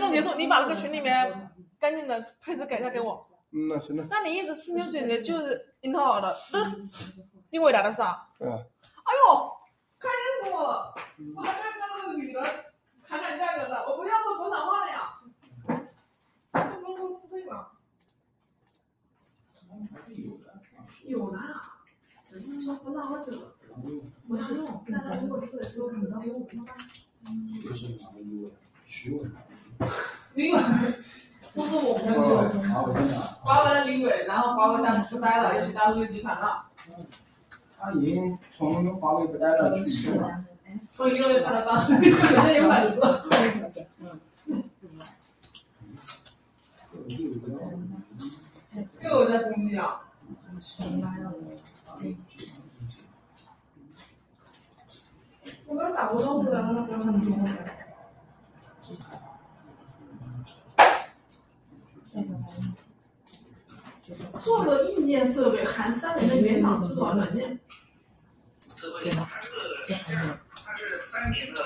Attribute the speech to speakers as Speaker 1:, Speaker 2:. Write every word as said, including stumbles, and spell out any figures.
Speaker 1: 龙记住，你把那个群里面赶紧的配置改一下给我。
Speaker 2: 嗯，那行了。
Speaker 1: 那你一直吃牛嘴的，就是樱桃的，嗯，你伟大的是啊？
Speaker 2: 对啊。
Speaker 1: 哎呦，看见死我了！我还在跟那个女的谈谈价格的，我不要做国产化的呀。这不能做四倍吗？有啦，只是说不让我这个不让用，但是如果出的时候看不到用，怎么办？就是哪个鱼尾？徐尾。鱼尾不是我们的鱼尾，华为的鱼尾，然后华为它不待了，又去大陆集团了。
Speaker 3: 他已经从华为不待了去移动了。
Speaker 1: 从移动又看得到，这有本事。又有在攻击啊！我们打过招呼的那个什么？做个硬件设备含三年的原厂质保软件。
Speaker 4: 它是三年的